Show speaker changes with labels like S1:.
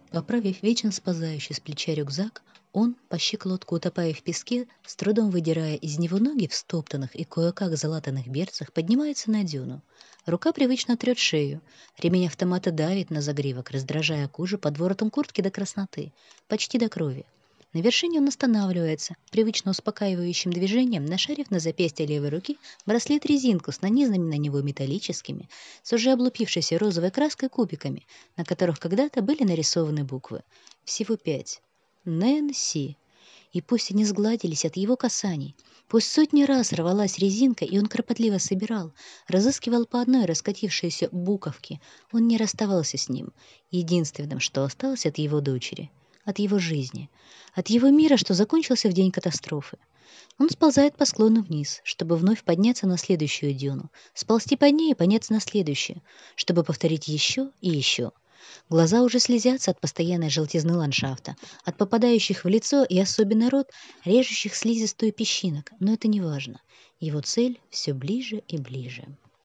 S1: Поправив вечно сползающий с плеча рюкзак, он, по щиколотку утопая в песке, с трудом выдирая из него ноги в стоптанных и кое-как залатанных берцах, поднимается на дюну. Рука привычно трет шею, ремень автомата давит на загривок, раздражая кожу под воротом куртки до красноты, почти до крови. На вершине он останавливается, привычно успокаивающим движением, нашарив на запястье левой руки браслет-резинку с нанизанными на него металлическими, с уже облупившейся розовой краской кубиками, на которых когда-то были нарисованы буквы. Всего 5. Нэнси. И пусть они сгладились от его касаний, пусть сотни раз рвалась резинка, и он кропотливо собирал, разыскивал по одной раскатившейся буковке, он не расставался с ним, единственным, что осталось от его дочери, от его жизни, от его мира, что закончился в день катастрофы. Он сползает по склону вниз, чтобы вновь подняться на следующую дюну, сползти по ней и подняться на следующую, чтобы повторить еще и еще. Глаза уже слезятся от постоянной желтизны ландшафта, от попадающих в лицо и особенно рот, режущих слизистую песчинок, но это не важно. Его цель все ближе и ближе.